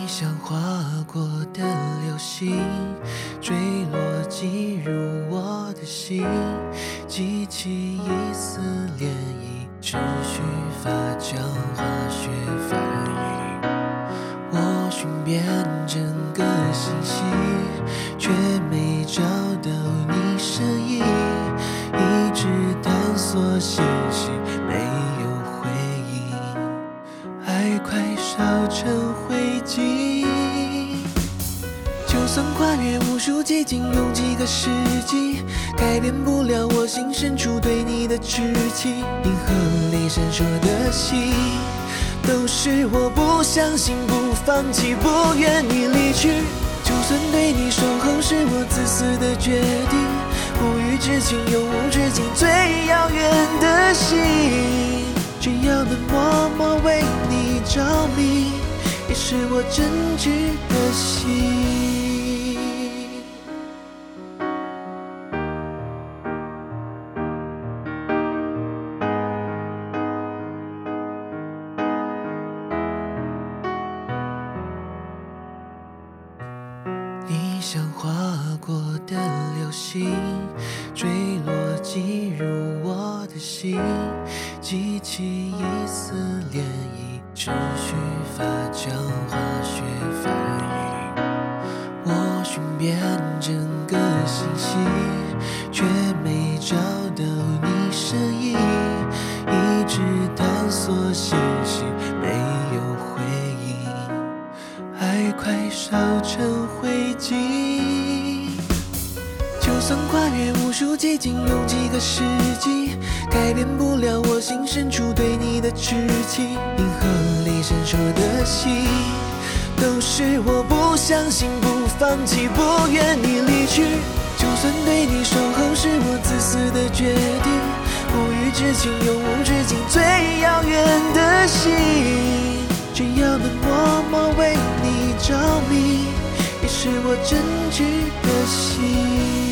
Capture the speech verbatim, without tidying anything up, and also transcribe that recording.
你像划过的流星，坠落击入我的心，激起一丝涟漪，持续发酵，化学反应。我寻遍整个星系，却没找到你身影，一直探索星系，没有回应，爱快烧成灰烬。就算跨越无数寂静，用几个世纪，改变不了我心深处对你的痴情。银河里闪烁的星，都是我不相信、不放弃、不愿意离去。就算对你守候是我自私的决定，无语之情，永无止境，最遥远的心，只要能默默为你着迷，也是我真挚的心。你像划过的流星，坠落击入我的心，激起一丝涟漪，持续发酵，化学反应。我寻遍整个星系，却没找到你身影，一直探索星系，没有回应，爱快烧成灰烬。就算跨越无数寂静，用几个世纪，改变不了我心深处对你的痴情。银河里闪烁的星，都是我不相信、不放弃、不愿意离去。就算对你守候是我自私的决定，无语之情，永无止境，最遥远的心，只要能默默为你着迷，也是我真挚的心。